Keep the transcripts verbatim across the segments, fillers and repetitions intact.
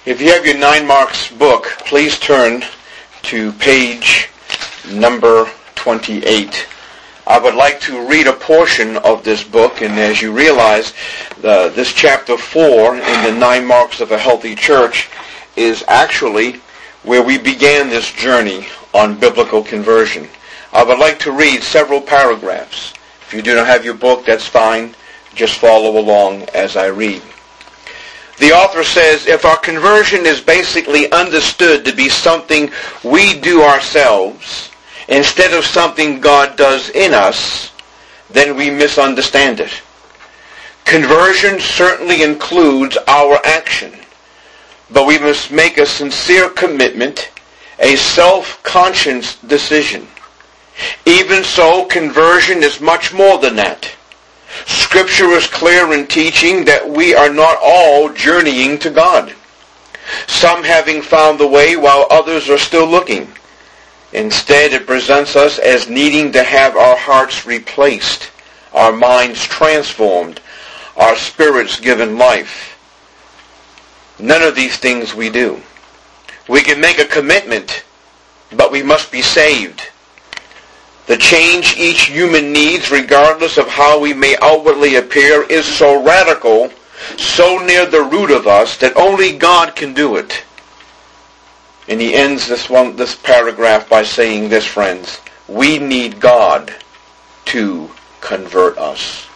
If you have your Nine Marks book, please turn to page number twenty-eight. I would like to read a portion of this book, and as you realize, uh, this chapter four in the Nine Marks of a Healthy Church is actually where we began this journey on biblical conversion. I would like to read several paragraphs. If you do not have your book, that's fine. Just follow along as I read. The author says, if our conversion is basically understood to be something we do ourselves instead of something God does in us, then we misunderstand it. Conversion certainly includes our action, but we must make a sincere commitment, a self-conscious decision. Even so, conversion is much more than that. Scripture is clear in teaching that we are not all journeying to God, some having found the way while others are still looking. Instead, it presents us as needing to have our hearts replaced, our minds transformed, our spirits given life. None of these things we do. We can make a commitment, but we must be saved. The change each human needs, regardless of how we may outwardly appear, is so radical, so near the root of us, that only God can do it. And he ends this one, this paragraph by saying this, friends: we need God to convert us.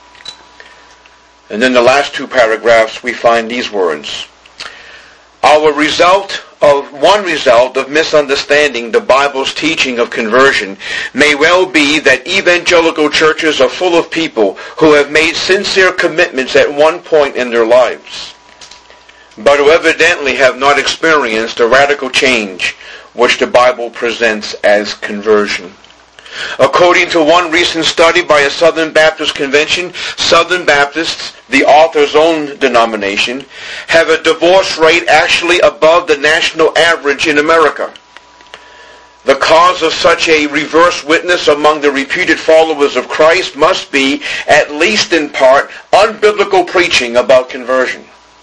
And then the last two paragraphs, we find these words: Our result of one result of misunderstanding the Bible's teaching of conversion may well be that evangelical churches are full of people who have made sincere commitments at one point in their lives, but who evidently have not experienced a radical change which the Bible presents as conversion. According to one recent study by a Southern Baptist convention, Southern Baptists, the author's own denomination, have a divorce rate actually above the national average in America. The cause of such a reverse witness among the reputed followers of Christ must be, at least in part, unbiblical preaching about conversion.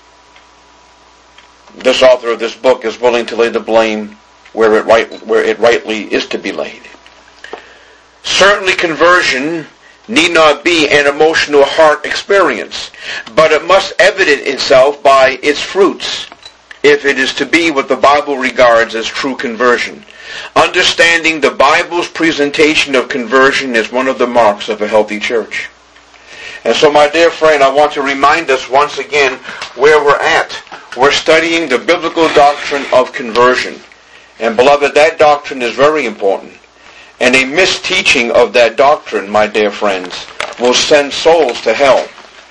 This author of this book is willing to lay the blame where it, right, where it rightly is to be laid. Certainly conversion need not be an emotional heart experience, but it must evident itself by its fruits if it is to be what the Bible regards as true conversion. Understanding the Bible's presentation of conversion is one of the marks of a healthy church. And so, my dear friend, I want to remind us once again where we're at. We're studying the biblical doctrine of conversion. And beloved, that doctrine is very important. And a misteaching of that doctrine, my dear friends, will send souls to hell.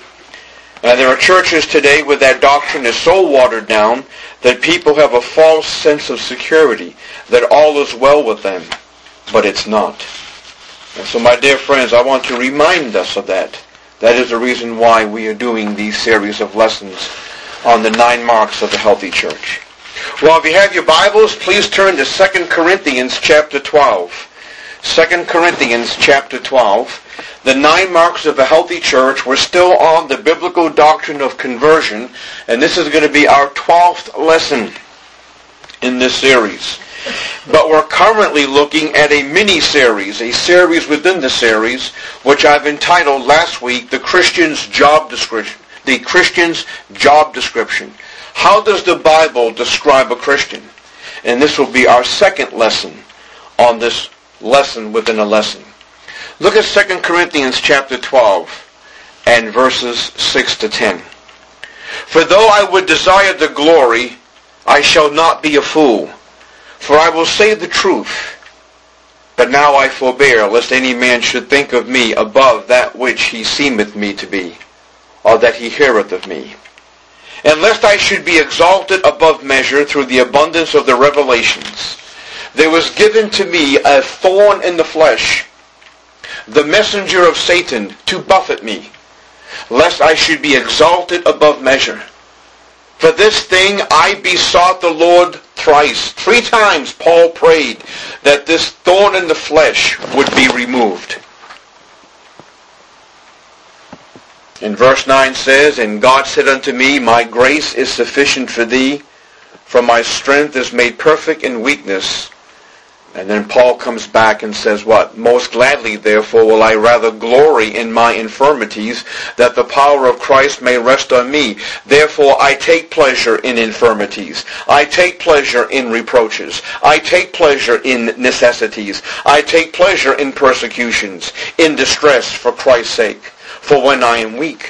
And there are churches today where that doctrine is so watered down that people have a false sense of security, that all is well with them, but it's not. And so, my dear friends, I want to remind us of that. That is the reason why we are doing these series of lessons on the nine marks of a healthy church. Well, if you have your Bibles, please turn to Second Corinthians chapter twelve. Second Corinthians chapter twelve. The nine marks of a healthy church. We're still on the biblical doctrine of conversion, and this is going to be our twelfth lesson in this series. But we're currently looking at a mini-series, a series within the series, which I've entitled last week, The Christian's Job Description. The Christian's Job Description. How does the Bible describe a Christian? And this will be our second lesson on this lesson within a lesson. Look at Second Corinthians chapter twelve and verses six to ten. For though I would desire the glory, I shall not be a fool, for I will say the truth. But now I forbear, lest any man should think of me above that which he seemeth me to be, or that he heareth of me. And lest I should be exalted above measure through the abundance of the revelations, there was given to me a thorn in the flesh, the messenger of Satan, to buffet me, lest I should be exalted above measure. For this thing I besought the Lord thrice. Three times Paul prayed that this thorn in the flesh would be removed. And verse nine says, And God said unto me, My grace is sufficient for thee, For my strength is made perfect in weakness. And then Paul comes back and says what? Most gladly, therefore, will I rather glory in my infirmities, that the power of Christ may rest on me. Therefore, I take pleasure in infirmities. I take pleasure in reproaches. I take pleasure in necessities. I take pleasure in persecutions, in distress for Christ's sake. For when I am weak,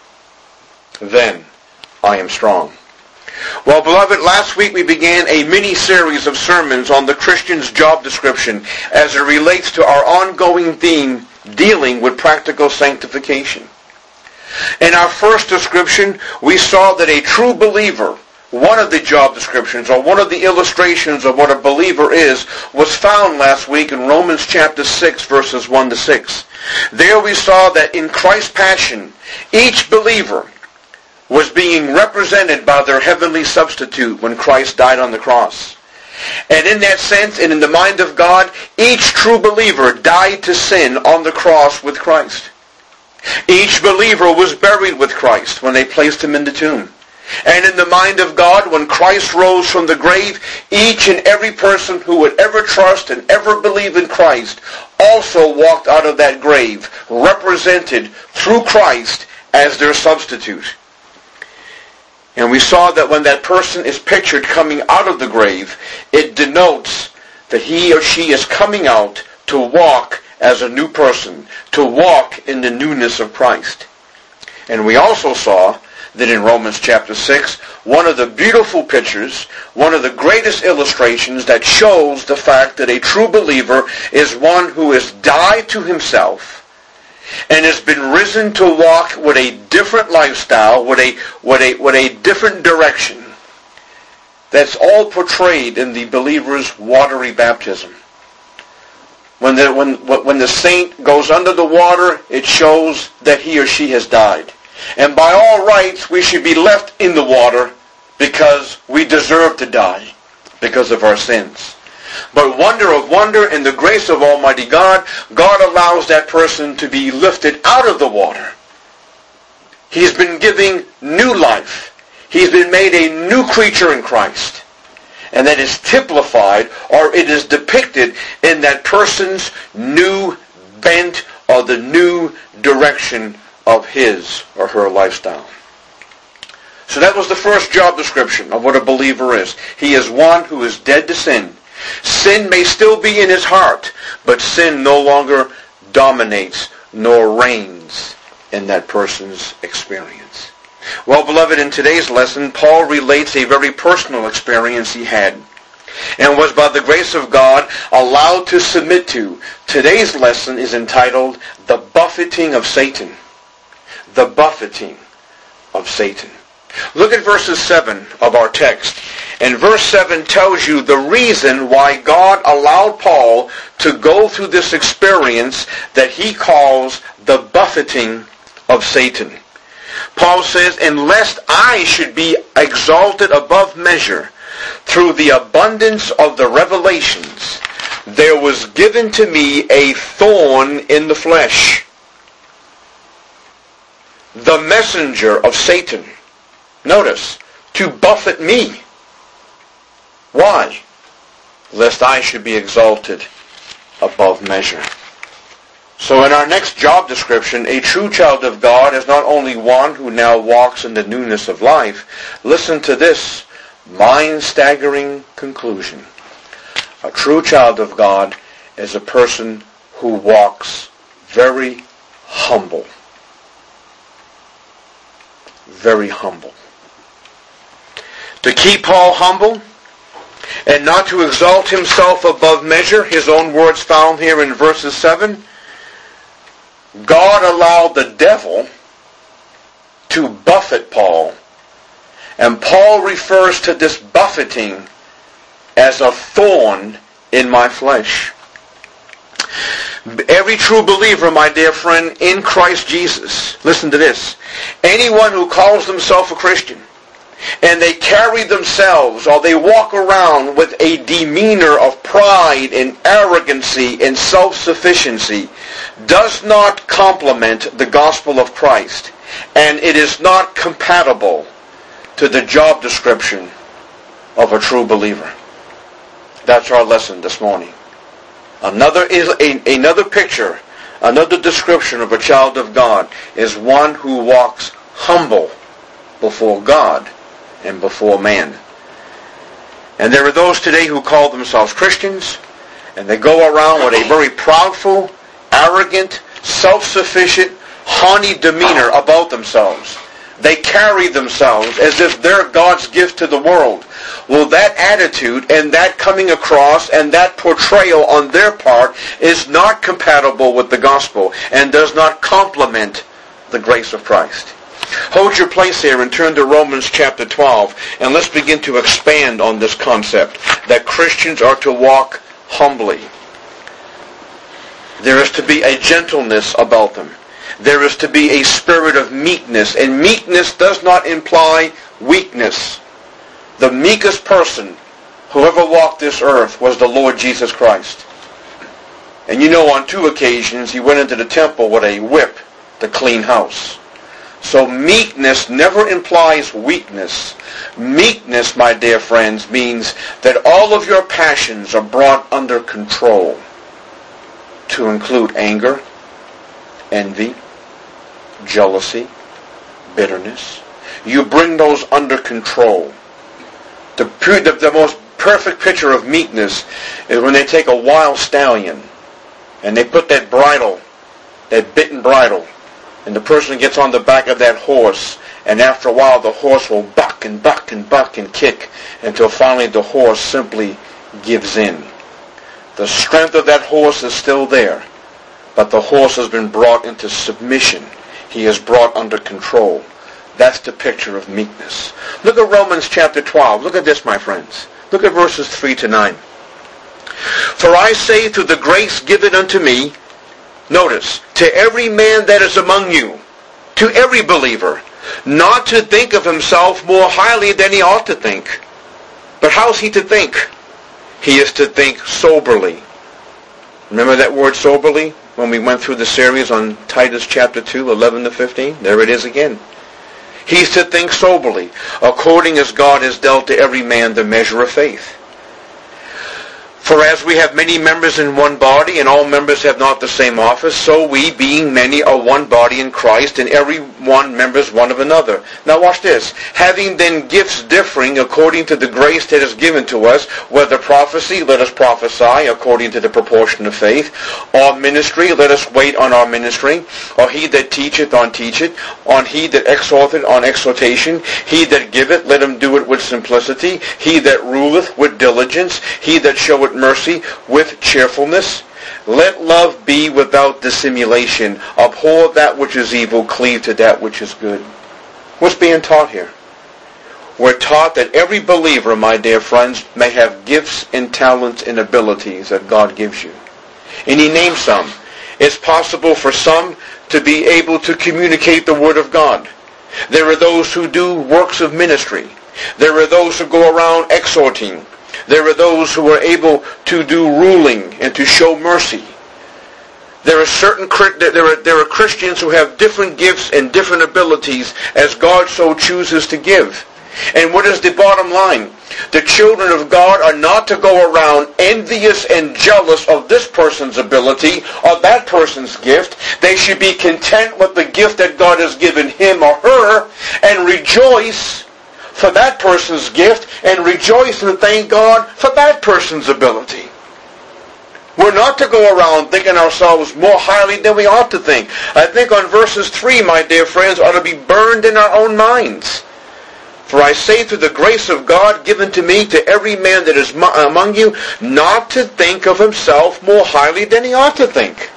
then I am strong. Well, beloved, last week we began a mini-series of sermons on the Christian's job description as it relates to our ongoing theme dealing with practical sanctification. In our first description, we saw that a true believer, one of the job descriptions or one of the illustrations of what a believer is, was found last week in Romans chapter six, verses one to six. There we saw that in Christ's passion, each believer was being represented by their heavenly substitute when Christ died on the cross. And in that sense, and in the mind of God, each true believer died to sin on the cross with Christ. Each believer was buried with Christ when they placed him in the tomb. And in the mind of God, when Christ rose from the grave, each and every person who would ever trust and ever believe in Christ also walked out of that grave, represented through Christ as their substitute. And we saw that when that person is pictured coming out of the grave, it denotes that he or she is coming out to walk as a new person, to walk in the newness of Christ. And we also saw that in Romans chapter six, one of the beautiful pictures, one of the greatest illustrations that shows the fact that a true believer is one who has died to himself and has been risen to walk with a different lifestyle, with a with a with a different direction. That's all portrayed in the believer's watery baptism. When the when when the saint goes under the water, it shows that he or she has died. And by all rights, we should be left in the water because we deserve to die because of our sins. But wonder of wonder, in the grace of Almighty God, God allows that person to be lifted out of the water. He's been giving new life. He's been made a new creature in Christ. And that is typified, or it is depicted in that person's new bent or the new direction of his or her lifestyle. So that was the first job description of what a believer is. He is one who is dead to sin. Sin may still be in his heart, but sin no longer dominates nor reigns in that person's experience. Well, beloved, in today's lesson, Paul relates a very personal experience he had and was by the grace of God allowed to submit to. Today's lesson is entitled, The Buffeting of Satan. The Buffeting of Satan. Look at verses seven of our text. And verse seven tells you the reason why God allowed Paul to go through this experience that he calls the buffeting of Satan. Paul says, "And lest I should be exalted above measure through the abundance of the revelations, there was given to me a thorn in the flesh, the messenger of Satan." Notice, to buffet me. Why? Lest I should be exalted above measure. So in our next job description, a true child of God is not only one who now walks in the newness of life. Listen to this mind-staggering conclusion. A true child of God is a person who walks very humble. Very humble. To keep Paul humble and not to exalt himself above measure, his own words found here in verses seven, God allowed the devil to buffet Paul. And Paul refers to this buffeting as a thorn in my flesh. Every true believer, my dear friend, in Christ Jesus, listen to this, anyone who calls themselves a Christian, and they carry themselves or they walk around with a demeanor of pride and arrogancy and self-sufficiency, does not complement the gospel of Christ, and it is not compatible to the job description of a true believer. That's our lesson this morning. Another is a, another picture, another description of a child of God is one who walks humble before God and before man. And there are those today who call themselves Christians, and they go around with a very proudful, arrogant, self-sufficient, haughty demeanor about themselves. They carry themselves as if they're God's gift to the world. Well, that attitude and that coming across and that portrayal on their part is not compatible with the gospel and does not complement the grace of Christ. Hold your place here and turn to Romans chapter twelve, and let's begin to expand on this concept that Christians are to walk humbly. There is to be a gentleness about them. There is to be a spirit of meekness, and meekness does not imply weakness. The meekest person who ever walked this earth was the Lord Jesus Christ. And you know, on two occasions he went into the temple with a whip to clean house. So meekness never implies weakness. Meekness, my dear friends, means that all of your passions are brought under control, to include anger, envy, jealousy, bitterness. You bring those under control. The, the, the most perfect picture of meekness is when they take a wild stallion and they put that bridle, that bitten bridle, and the person gets on the back of that horse, and after a while the horse will buck and buck and buck and kick until finally the horse simply gives in. The strength of that horse is still there, but the horse has been brought into submission. He is brought under control. That's the picture of meekness. Look at Romans chapter twelve. Look at this, my friends. Look at verses three to nine. For I say through the grace given unto me, notice, to every man that is among you, to every believer, not to think of himself more highly than he ought to think. But how is he to think? He is to think soberly. Remember that word soberly when we went through the series on Titus chapter two, eleven to fifteen? There it is again. He's to think soberly, according as God has dealt to every man the measure of faith. For as we have many members in one body, and all members have not the same office, so we, being many, are one body in Christ, and every one members one of another. Now watch this. Having then gifts differing according to the grace that is given to us, whether prophecy, let us prophesy according to the proportion of faith, or ministry, let us wait on our ministry, or he that teacheth on teacheth, on he that exhorteth on exhortation, he that giveth, let him do it with simplicity, he that ruleth with diligence, he that showeth mercy with cheerfulness. Let love be without dissimulation. Abhor that which is evil, cleave to that which is good. What's being taught here? We're taught that every believer, my dear friends, may have gifts and talents and abilities that God gives you. And he names some. It's possible for some to be able to communicate the Word of God. There are those who do works of ministry. There are those who go around exhorting. There are those who are able to do ruling and to show mercy. There are certain there are, there are Christians who have different gifts and different abilities as God so chooses to give. And what is the bottom line? The children of God are not to go around envious and jealous of this person's ability or that person's gift. They should be content with the gift that God has given him or her and rejoice for that person's gift and rejoice and thank God for that person's ability. We're not to go around thinking ourselves more highly than we ought to think. I think on verses three, my dear friends, ought to be burned in our own minds. For I say through the grace of God given to me, to every man that is among you, not to think of himself more highly than he ought to think.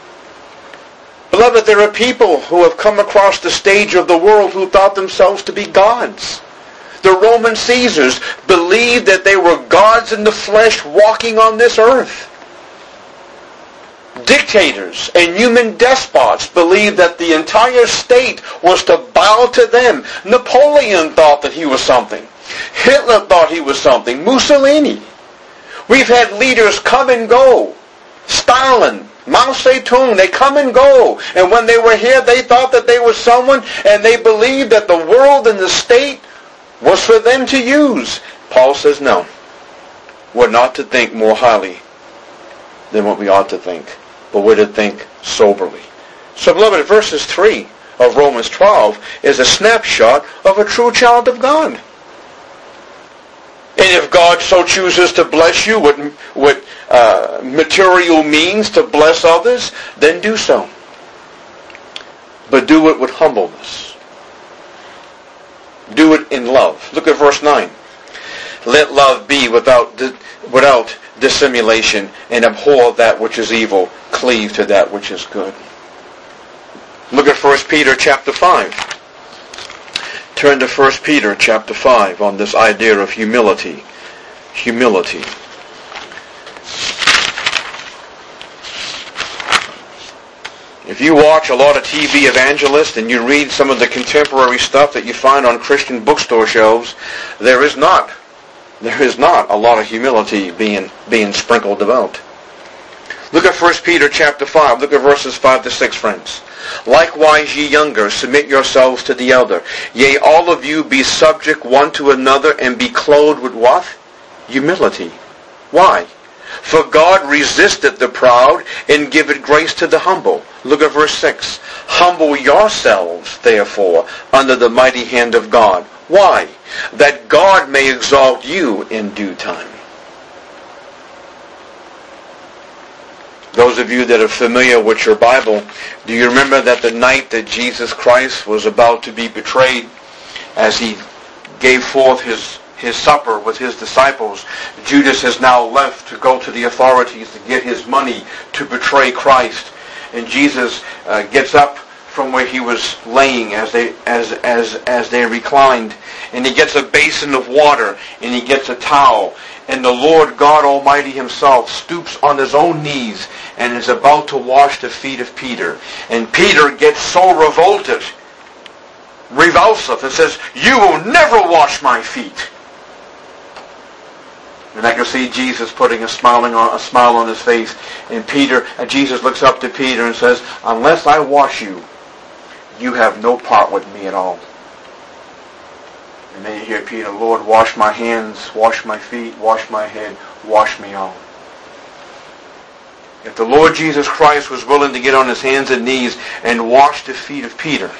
Beloved, there are people who have come across the stage of the world who thought themselves to be gods. The Roman Caesars believed that they were gods in the flesh walking on this earth. Dictators and human despots believed that the entire state was to bow to them. Napoleon thought that he was something. Hitler thought he was something. Mussolini. We've had leaders come and go. Stalin, Mao Zedong, they come and go. And when they were here, they thought that they were someone, and they believed that the world and the state was for them to use. Paul says no. We're not to think more highly than what we ought to think, but we're to think soberly. So, beloved, verses three of Romans twelve is a snapshot of a true child of God. And if God so chooses to bless you with, with uh, material means to bless others, then do so. But do it with humbleness. Do it in love. Look at verse nine. Let love be without without dissimulation, and abhor that which is evil. Cleave to that which is good. Look at First Peter chapter five. Turn to First Peter chapter five on this idea of humility. Humility. If you watch a lot of T V evangelists and you read some of the contemporary stuff that you find on Christian bookstore shelves, there is not, there is not a lot of humility being being sprinkled about. Look at First Peter chapter five. Look at verses five to six, friends. Likewise, ye younger, submit yourselves to the elder. Yea, all of you be subject one to another, and be clothed with what? Humility. Why? For God resisteth the proud, and giveth grace to the humble. Look at verse six. Humble yourselves, therefore, under the mighty hand of God. Why? That God may exalt you in due time. Those of you that are familiar with your Bible, do you remember that the night that Jesus Christ was about to be betrayed, as he gave forth his, his supper with his disciples, Judas has now left to go to the authorities to get his money to betray Christ. And Jesus uh, gets up from where he was laying as they as as as they reclined, and he gets a basin of water, and he gets a towel, and the Lord God Almighty himself stoops on his own knees and is about to wash the feet of Peter. And Peter gets so revolted, revulsive, and says, "You will never wash my feet." And I can see Jesus putting a smiling on a smile on his face, and Peter and Jesus looks up to Peter and says, "Unless I wash you, you have no part with me at all." And then you hear Peter, "Lord, wash my hands, wash my feet, wash my head, wash me all." If the Lord Jesus Christ was willing to get on his hands and knees and wash the feet of Peter,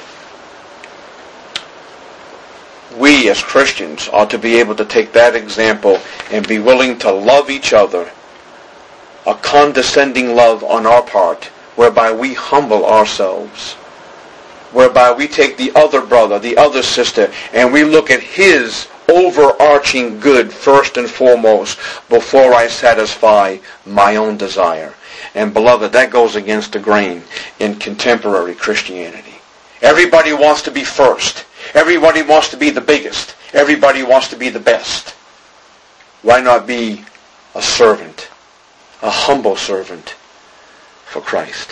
we as Christians ought to be able to take that example and be willing to love each other, a condescending love on our part, whereby we humble ourselves, whereby we take the other brother, the other sister, and we look at his overarching good first and foremost before I satisfy my own desire. And beloved, that goes against the grain in contemporary Christianity. Everybody wants to be first. Everybody wants to be the biggest. Everybody wants to be the best. Why not be a servant, a humble servant for Christ?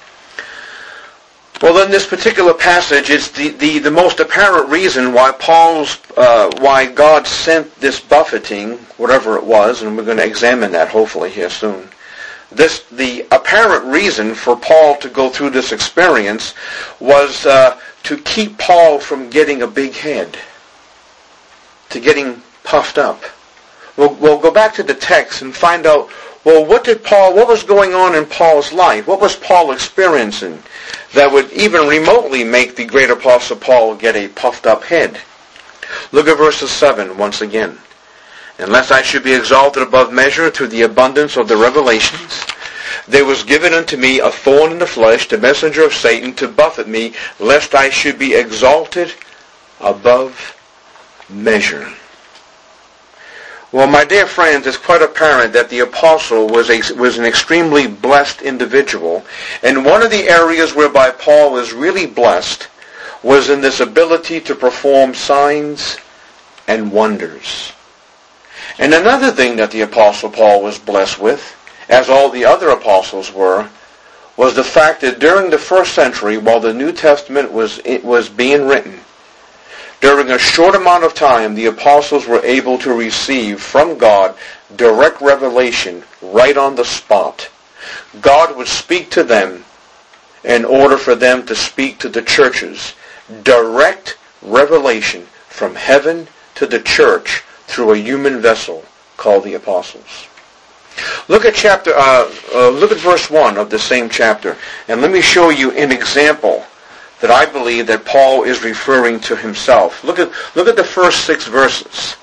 Well, in this particular passage, it's the, the, the most apparent reason why Paul's, uh, why God sent this buffeting, whatever it was, and we're going to examine that hopefully here soon. This, the apparent reason for Paul to go through this experience was uh, to keep Paul from getting a big head, to getting puffed up. We'll, we'll go back to the text and find out, well, what did Paul, what was going on in Paul's life? What was Paul experiencing that would even remotely make the great apostle Paul get a puffed up head? Look at verses seven once again. Unless I should be exalted above measure through the abundance of the revelations, there was given unto me a thorn in the flesh, the messenger of Satan, to buffet me, lest I should be exalted above measure. Well, my dear friends, it's quite apparent that the apostle was a, was an extremely blessed individual. And one of the areas whereby Paul was really blessed was in this ability to perform signs and wonders. And another thing that the apostle Paul was blessed with, as all the other apostles were, was the fact that during the first century, while the New Testament was it was being written, during a short amount of time, the apostles were able to receive from God direct revelation right on the spot. God would speak to them in order for them to speak to the churches. Direct revelation from heaven to the church through a human vessel called the apostles. Look at chapter. Uh, uh, look at verse one of the same chapter, and let me show you an example that I believe that Paul is referring to himself. Look at look at the first six verses.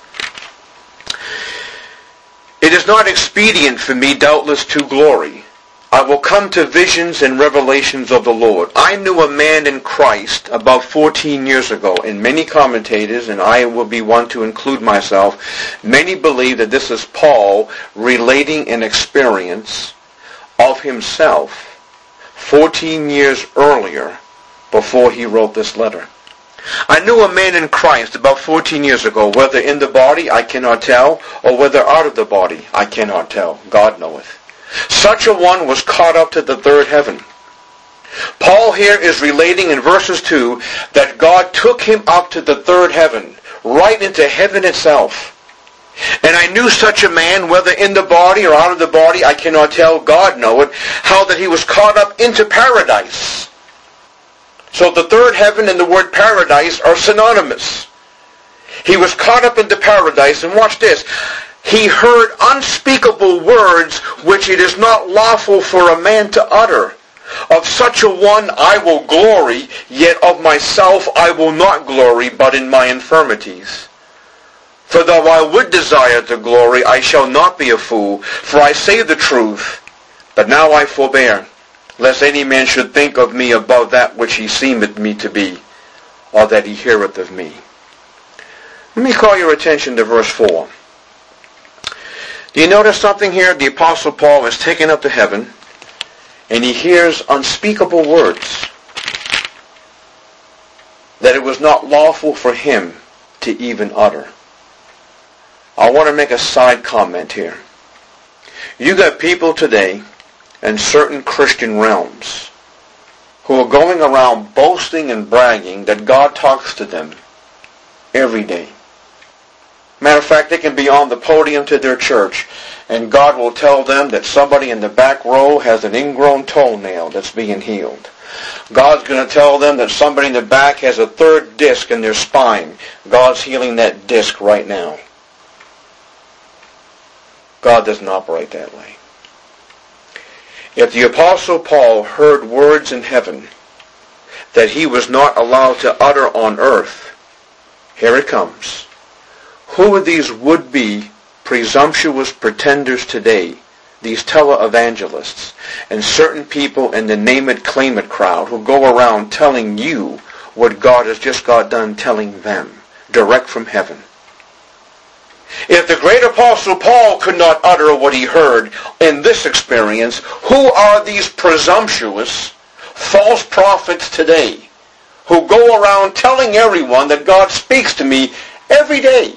It is not expedient for me, doubtless, to glory. I will come to visions and revelations of the Lord. I knew a man in Christ about fourteen years ago, and many commentators, and I will be one to include myself, many believe that this is Paul relating an experience of himself fourteen years earlier before he wrote this letter. I knew a man in Christ about fourteen years ago, whether in the body I cannot tell, or whether out of the body I cannot tell. God knoweth. Such a one was caught up to the third heaven. Paul here is relating in verses two that God took him up to the third heaven, right into heaven itself. And I knew such a man, whether in the body or out of the body, I cannot tell, God knoweth, how that he was caught up into paradise. So the third heaven and the word paradise are synonymous. He was caught up into paradise, and watch this. He heard unspeakable words which it is not lawful for a man to utter. Of such a one I will glory, yet of myself I will not glory, but in my infirmities. For though I would desire to glory, I shall not be a fool, for I say the truth. But now I forbear, lest any man should think of me above that which he seemeth me to be, or that he heareth of me. Let me call your attention to verse four. Do you notice something here? The Apostle Paul is taken up to heaven, and he hears unspeakable words that it was not lawful for him to even utter. I want to make a side comment here. You got people today in certain Christian realms who are going around boasting and bragging that God talks to them every day. Matter of fact, they can be on the podium to their church, and God will tell them that somebody in the back row has an ingrown toenail that's being healed. God's going to tell them that somebody in the back has a third disc in their spine. God's healing that disc right now. God doesn't operate that way. If the Apostle Paul heard words in heaven that he was not allowed to utter on earth, here it comes. Who are these would-be presumptuous pretenders today, these televangelists, and certain people in the name-it, claim-it crowd who go around telling you what God has just got done telling them, direct from heaven? If the great Apostle Paul could not utter what he heard in this experience, who are these presumptuous false prophets today who go around telling everyone that God speaks to me every day?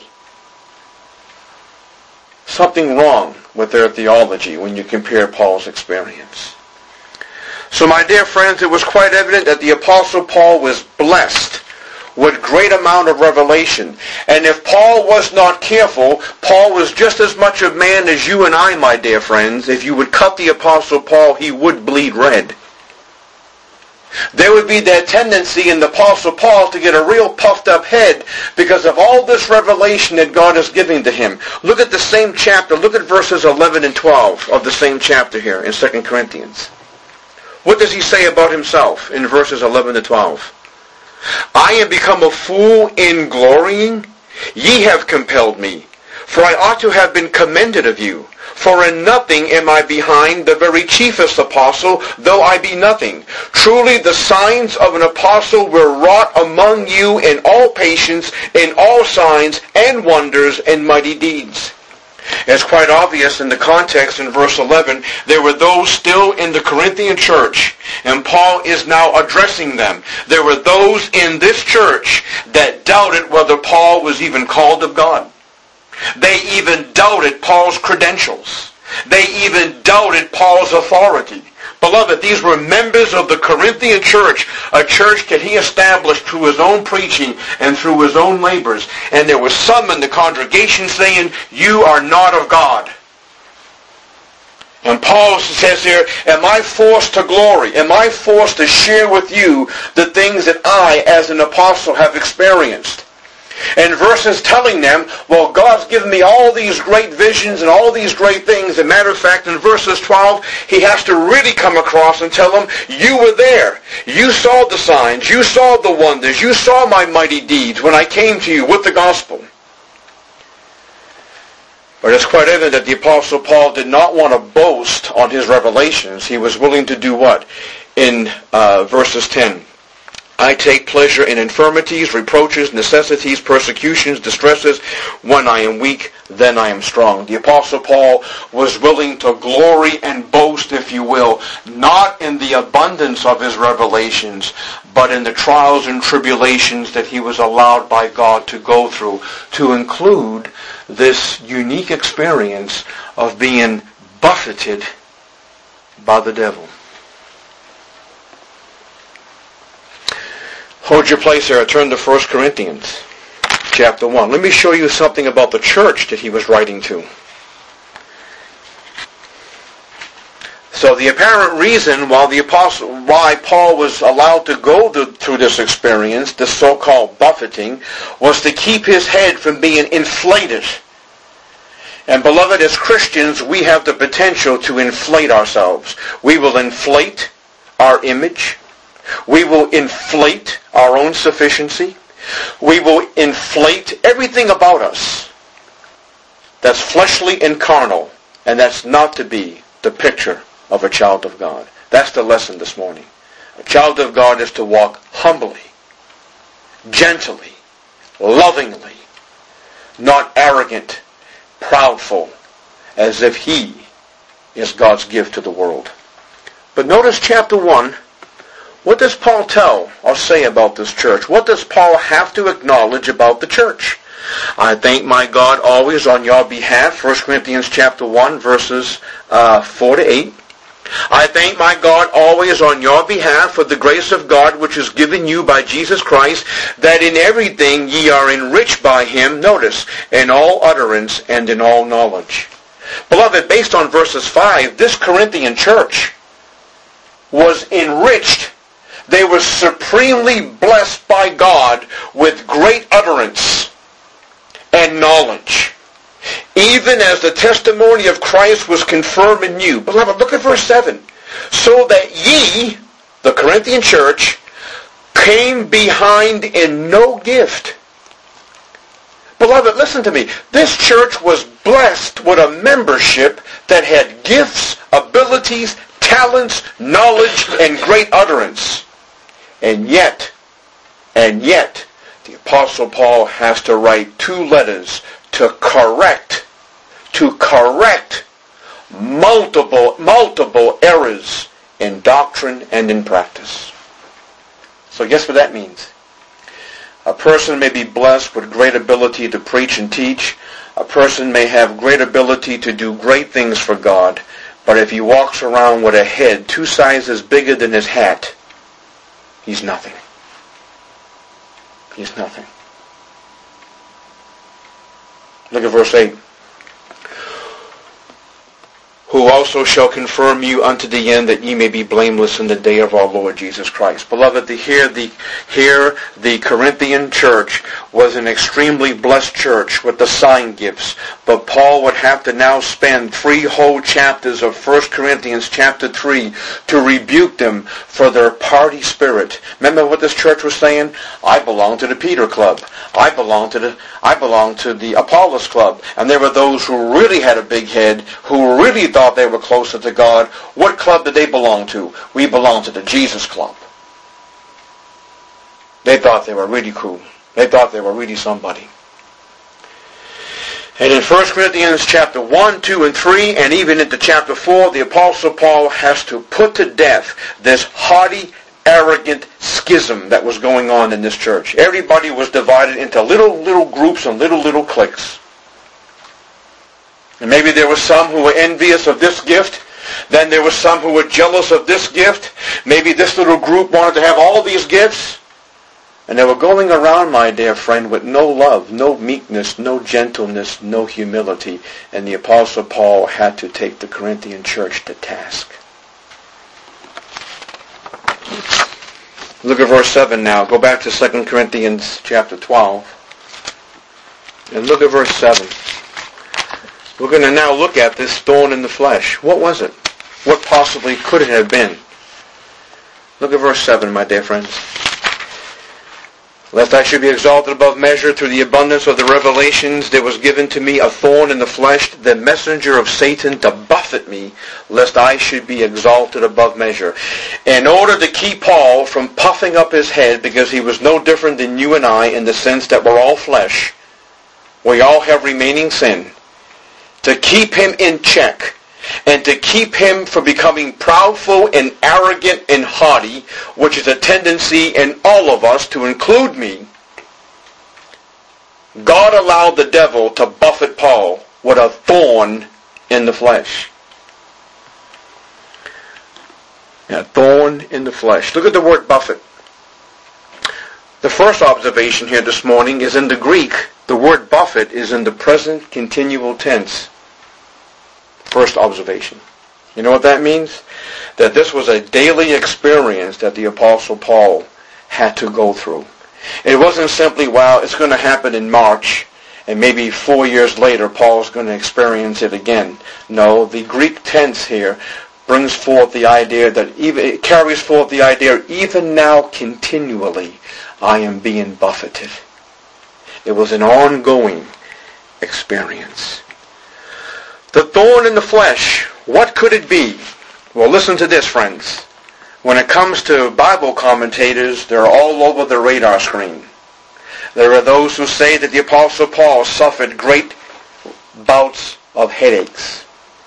Something wrong with their theology when you compare Paul's experience. So my dear friends, it was quite evident that the Apostle Paul was blessed with great amount of revelation. And if Paul was not careful, Paul was just as much a man as you and I, my dear friends. If you would cut the Apostle Paul, he would bleed red. There would be that tendency in the Apostle Paul to get a real puffed up head because of all this revelation that God is giving to him. Look at the same chapter. Look at verses eleven and twelve of the same chapter here in Second Corinthians. What does he say about himself in verses eleven to twelve? I am become a fool in glorying. Ye have compelled me, for I ought to have been commended of you. For in nothing am I behind the very chiefest apostle, though I be nothing. Truly the signs of an apostle were wrought among you in all patience, in all signs and wonders and mighty deeds. It's quite obvious in the context in verse eleven, there were those still in the Corinthian church, and Paul is now addressing them. There were those in this church that doubted whether Paul was even called of God. They even doubted Paul's credentials. They even doubted Paul's authority. Beloved, these were members of the Corinthian church, a church that he established through his own preaching and through his own labors. And there was some in the congregation saying, you are not of God. And Paul says here, am I forced to glory? Am I forced to share with you the things that I, as an apostle, have experienced? And verses telling them, well, God's given me all these great visions and all these great things. As a matter of fact, in verses twelve, he has to really come across and tell them, you were there. You saw the signs. You saw the wonders. You saw my mighty deeds when I came to you with the gospel. But it's quite evident that the Apostle Paul did not want to boast on his revelations. He was willing to do what? In uh, verses ten. I take pleasure in infirmities, reproaches, necessities, persecutions, distresses. When I am weak, then I am strong. The Apostle Paul was willing to glory and boast, if you will, not in the abundance of his revelations, but in the trials and tribulations that he was allowed by God to go through, to include this unique experience of being buffeted by the devil. Hold your place there. I turn to First Corinthians chapter one. Let me show you something about the church that he was writing to. So the apparent reason why the apostle, why Paul was allowed to go to, through this experience, this so-called buffeting, was to keep his head from being inflated. And beloved, as Christians, we have the potential to inflate ourselves. We will inflate our image. We will inflate our own sufficiency. We will inflate everything about us that's fleshly and carnal, and that's not to be the picture of a child of God. That's the lesson this morning. A child of God is to walk humbly, gently, lovingly, not arrogant, proudful, as if he is God's gift to the world. But notice chapter one. What does Paul tell or say about this church? What does Paul have to acknowledge about the church? I thank my God always on your behalf. First Corinthians chapter one, verses uh, four to eight. I thank my God always on your behalf for the grace of God which is given you by Jesus Christ, that in everything ye are enriched by him, notice, in all utterance and in all knowledge. Beloved, based on verses five, this Corinthian church was enriched. They were supremely blessed by God with great utterance and knowledge, even as the testimony of Christ was confirmed in you. Beloved, look at verse seven. So that ye, the Corinthian church, came behind in no gift. Beloved, listen to me. This church was blessed with a membership that had gifts, abilities, talents, knowledge, and great utterance. And yet, and yet, the Apostle Paul has to write two letters to correct, to correct multiple, multiple errors in doctrine and in practice. So guess what that means? A person may be blessed with great ability to preach and teach. A person may have great ability to do great things for God. But if he walks around with a head two sizes bigger than his hat, he's nothing. He's nothing. Look at verse eight. Who also shall confirm you unto the end, that ye may be blameless in the day of our Lord Jesus Christ. Beloved, the, here, the, here the Corinthian church was an extremely blessed church with the sign gifts. But Paul would have to now spend three whole chapters of First Corinthians chapter three to rebuke them for their party spirit. Remember what this church was saying? I belong to the Peter Club. I belong to the I belong to the Apollos Club. And there were those who really had a big head, who really thought they were closer to God. What club did they belong to? We belong to the Jesus Club. They thought they were really cool. They thought they were really somebody. And in First Corinthians chapter one, two, and three, and even into chapter four, the Apostle Paul has to put to death this haughty, arrogant schism that was going on in this church. Everybody was divided into little, little groups and little, little cliques. And maybe there were some who were envious of this gift. Then there were some who were jealous of this gift. Maybe this little group wanted to have all these gifts. And they were going around, my dear friend, with no love, no meekness, no gentleness, no humility. And the Apostle Paul had to take the Corinthian church to task. Look at verse seven now. Go back to Second Corinthians chapter twelve. And look at verse seven. We're going to now look at this thorn in the flesh. What was it? What possibly could it have been? Look at verse seven, my dear friends. Lest I should be exalted above measure through the abundance of the revelations, there was given to me a thorn in the flesh, the messenger of Satan, to buffet me, lest I should be exalted above measure. In order to keep Paul from puffing up his head, because he was no different than you and I in the sense that we're all flesh, we all have remaining sin, to keep him in check, and to keep him from becoming proudful and arrogant and haughty, which is a tendency in all of us, to include me, God allowed the devil to buffet Paul with a thorn in the flesh. A thorn in the flesh. Look at the word buffet. The first observation here this morning is in the Greek. The word buffet is in the present continual tense. First observation. You know what that means? That this was a daily experience that the Apostle Paul had to go through. It wasn't simply, well, it's going to happen in March, and maybe four years later Paul's going to experience it again. No, the Greek tense here brings forth the idea that even it carries forth the idea, even now continually I am being buffeted. It was an ongoing experience. The thorn in the flesh, what could it be? Well, listen to this, friends. When it comes to Bible commentators, they're all over the radar screen. There are those who say that the Apostle Paul suffered great bouts of headaches.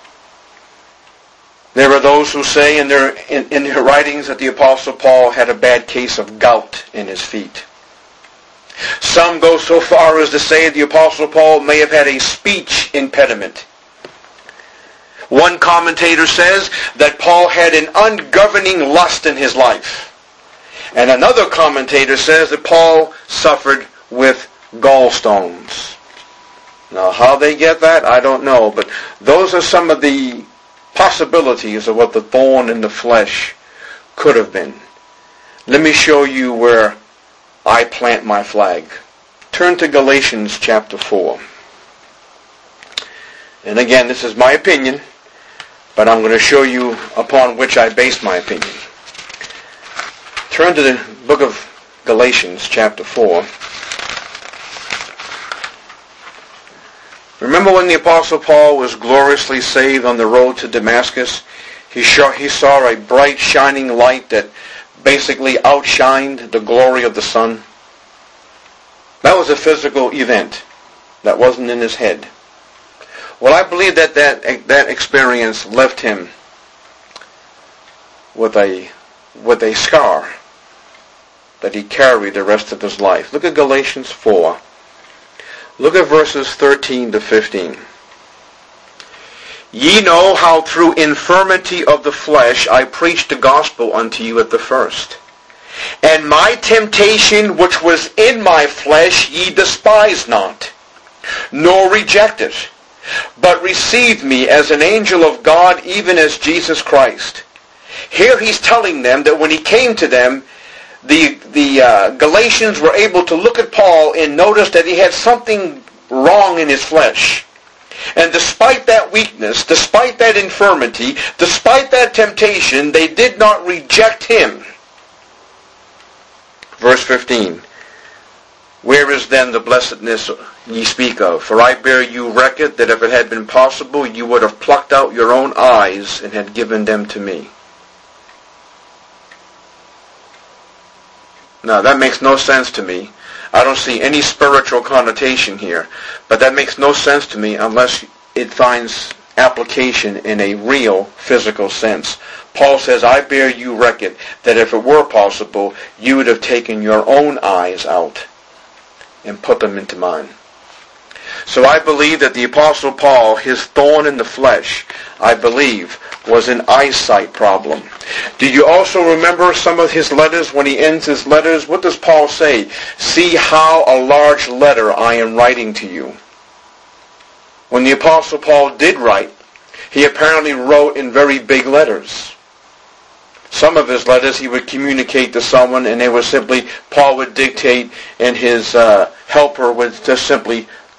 There are those who say in their, in, in their writings that the Apostle Paul had a bad case of gout in his feet. Some go so far as to say the Apostle Paul may have had a speech impediment. One commentator says that Paul had an ungoverning lust in his life. And another commentator says that Paul suffered with gallstones. Now, how they get that, I don't know. But those are some of the possibilities of what the thorn in the flesh could have been. Let me show you where I plant my flag. Turn to Galatians chapter four. And again, this is my opinion, but I'm going to show you upon which I base my opinion. Turn to the book of Galatians, chapter four. Remember when the Apostle Paul was gloriously saved on the road to Damascus? He saw, he saw a bright, shining light that basically outshined the glory of the sun. That was a physical event. That wasn't in his head. Well, I believe that that, that experience left him with a, with a scar that he carried the rest of his life. Look at Galatians four. Look at verses thirteen to fifteen. Ye know how through infirmity of the flesh I preached the gospel unto you at the first. And my temptation which was in my flesh ye despised not, nor rejected, but received me as an angel of God, even as Jesus Christ. Here he's telling them that when he came to them, the, the uh, Galatians were able to look at Paul and notice that he had something wrong in his flesh. And despite that weakness, despite that infirmity, despite that temptation, they did not reject him. Verse fifteen. Where is then the blessedness ye speak of? For I bear you record that if it had been possible, you would have plucked out your own eyes and had given them to me. Now, that makes no sense to me. I don't see any spiritual connotation here. But that makes no sense to me unless it finds application in a real physical sense. Paul says, I bear you record that if it were possible, you would have taken your own eyes out and put them into mine. So I believe that the Apostle Paul, his thorn in the flesh, I believe, was an eyesight problem. Do you also remember some of his letters? When he ends his letters, what does Paul say? See how a large letter I am writing to you. When the Apostle Paul did write, he apparently wrote in very big letters. Some of his letters he would communicate to someone, and they were simply, Paul would dictate, and his uh, helper would just simply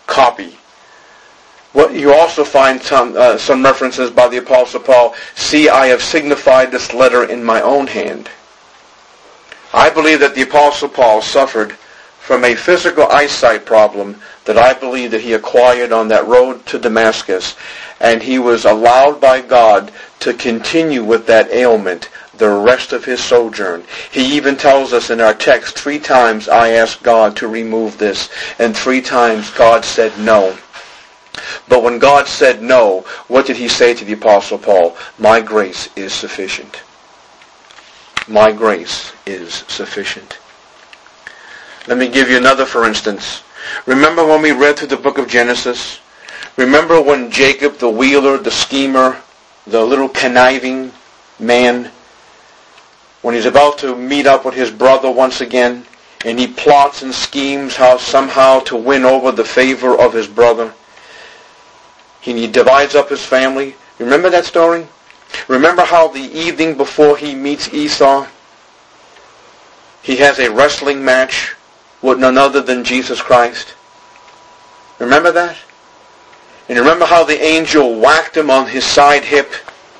copy. What you also find some, uh, some references by the Apostle Paul, see, I have signified this letter in my own hand. I believe that the Apostle Paul suffered from a physical eyesight problem that I believe that he acquired on that road to Damascus, and he was allowed by God to continue with that ailment the rest of his sojourn. He even tells us in our text, three times I asked God to remove this, and three times God said no. But when God said no, what did he say to the Apostle Paul? My grace is sufficient. My grace is sufficient. Let me give you another for instance. Remember when we read through the book of Genesis? Remember when Jacob, the wheeler, the schemer, the little conniving man, when he's about to meet up with his brother once again, and he plots and schemes how somehow to win over the favor of his brother. He divides up his family. Remember that story? Remember how the evening before he meets Esau, he has a wrestling match with none other than Jesus Christ? Remember that? And remember how the angel whacked him on his side hip?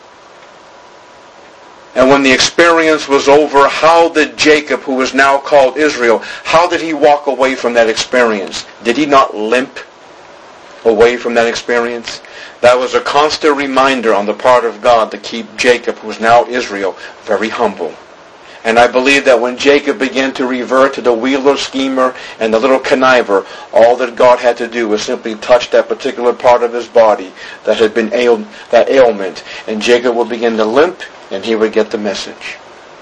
And when the experience was over, how did Jacob, who is now called Israel, how did he walk away from that experience? Did he not limp away from that experience? That was a constant reminder on the part of God to keep Jacob, who is now Israel, very humble. And I believe that when Jacob began to revert to the wheeler, schemer, and the little conniver, all that God had to do was simply touch that particular part of his body that had been ailed, that ailment, and Jacob would begin to limp, and he would get the message.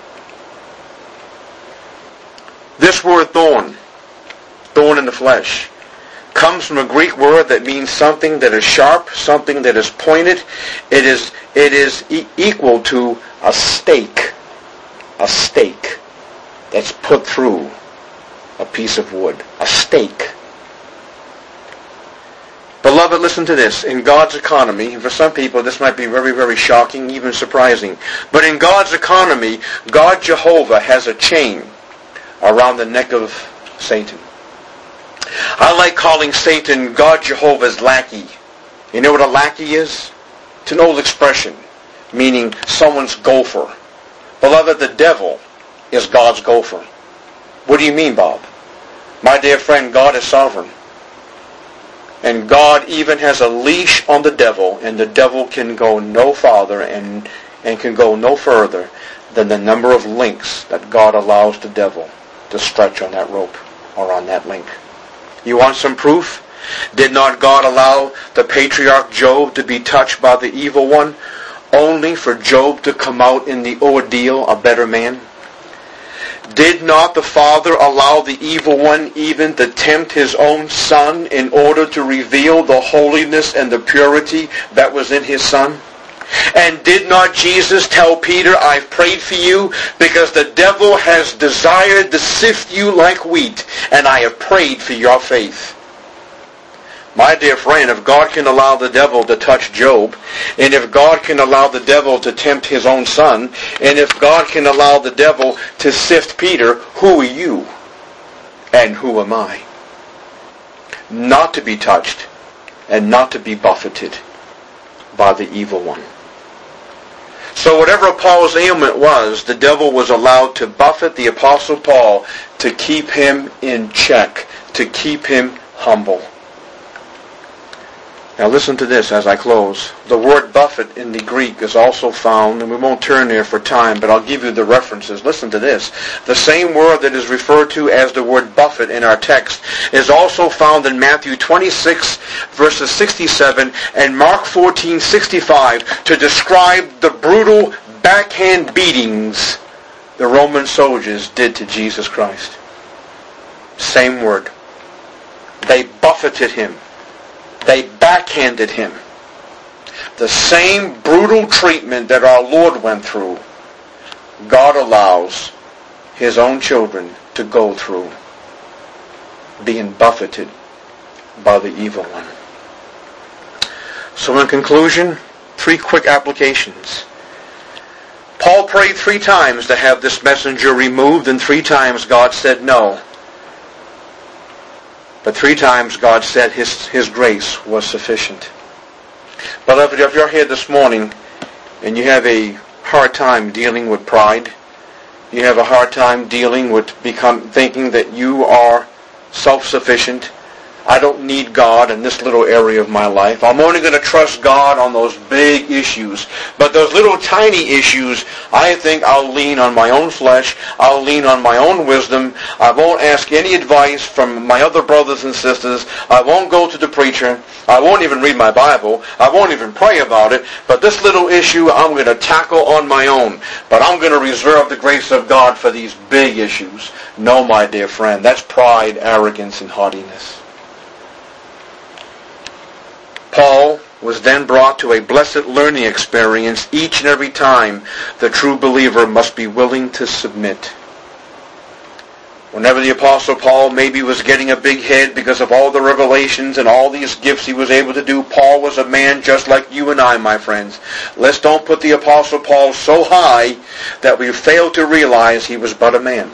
This word thorn, thorn in the flesh, comes from a Greek word that means something that is sharp, something that is pointed. It is it is e- equal to a stake, a stake that's put through a piece of wood, a stake. Beloved, listen to this. In God's economy, and for some people this might be very, very shocking, even surprising, but in God's economy, God Jehovah has a chain around the neck of Satan. I like calling Satan God Jehovah's lackey. You know what a lackey is? It's an old expression, meaning someone's gopher. Beloved, the devil is God's gopher. What do you mean, Bob? My dear friend, God is sovereign. And God even has a leash on the devil, and the devil can go no farther and, and can go no further than the number of links that God allows the devil to stretch on that rope or on that link. You want some proof? Did not God allow the patriarch Job to be touched by the evil one, only for Job to come out in the ordeal a better man? Did not the Father allow the evil one even to tempt his own Son in order to reveal the holiness and the purity that was in his Son? And did not Jesus tell Peter, I've prayed for you because the devil has desired to sift you like wheat, and I have prayed for your faith? My dear friend, if God can allow the devil to touch Job, and if God can allow the devil to tempt his own Son, and if God can allow the devil to sift Peter, who are you and who am I? Not to be touched and not to be buffeted by the evil one. So whatever Paul's ailment was, the devil was allowed to buffet the Apostle Paul to keep him in check, to keep him humble. Now listen to this as I close. The word buffet in the Greek is also found, and we won't turn there for time, but I'll give you the references. Listen to this. The same word that is referred to as the word buffet in our text is also found in Matthew twenty-six, verses sixty-seven, and Mark fourteen, sixty-five, to describe the brutal backhand beatings the Roman soldiers did to Jesus Christ. Same word. They buffeted him. They backhanded him. The same brutal treatment that our Lord went through, God allows his own children to go through, being buffeted by the evil one. So in conclusion, three quick applications. Paul prayed three times to have this messenger removed, and three times God said no. But three times God said His, His grace was sufficient. Beloved, if you're here this morning and you have a hard time dealing with pride, you have a hard time dealing with become thinking that you are self-sufficient, I don't need God in this little area of my life. I'm only going to trust God on those big issues. But those little tiny issues, I think I'll lean on my own flesh. I'll lean on my own wisdom. I won't ask any advice from my other brothers and sisters. I won't go to the preacher. I won't even read my Bible. I won't even pray about it. But this little issue I'm going to tackle on my own. But I'm going to reserve the grace of God for these big issues. No, my dear friend, that's pride, arrogance, and haughtiness. Paul was then brought to a blessed learning experience each and every time the true believer must be willing to submit. Whenever the Apostle Paul maybe was getting a big head because of all the revelations and all these gifts he was able to do, Paul was a man just like you and I, my friends. Let's don't put the Apostle Paul so high that we fail to realize he was but a man.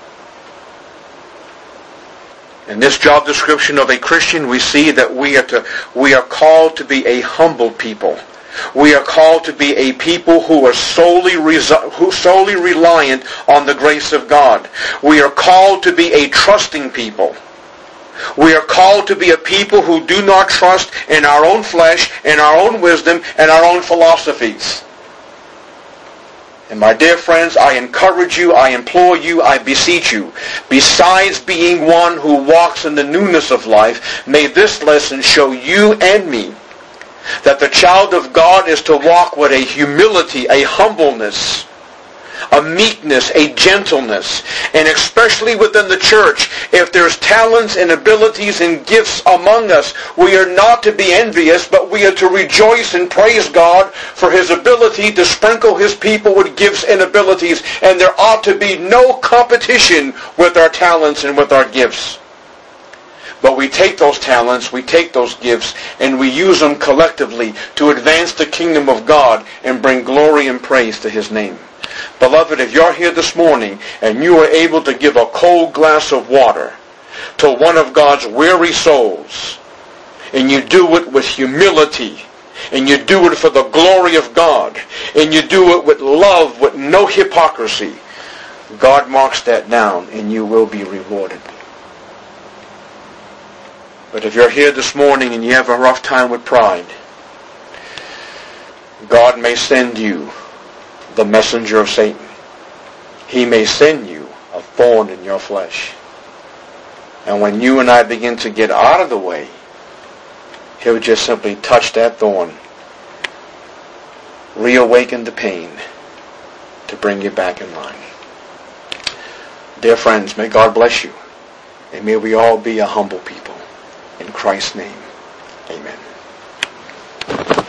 In this job description of a Christian, we see that we are to we are called to be a humble people. We are called to be a people who are solely resi- who solely reliant on the grace of God. We are called to be a trusting people. We are called to be a people who do not trust in our own flesh, in our own wisdom, and our own philosophies. And my dear friends, I encourage you, I implore you, I beseech you, besides being one who walks in the newness of life, may this lesson show you and me that the child of God is to walk with a humility, a humbleness, a meekness, a gentleness, and especially within the church, if there's talents and abilities and gifts among us, we are not to be envious, but we are to rejoice and praise God for His ability to sprinkle His people with gifts and abilities, and there ought to be no competition with our talents and with our gifts. But we take those talents, we take those gifts, and we use them collectively to advance the kingdom of God and bring glory and praise to His name. Beloved, if you're here this morning and you are able to give a cold glass of water to one of God's weary souls, and you do it with humility, and you do it for the glory of God, and you do it with love, with no hypocrisy, God marks that down and you will be rewarded. But if you're here this morning and you have a rough time with pride, God may send you the messenger of Satan. He may send you a thorn in your flesh. And when you and I begin to get out of the way, He'll just simply touch that thorn, reawaken the pain to bring you back in line. Dear friends, may God bless you. And may we all be a humble people. In Christ's name, amen.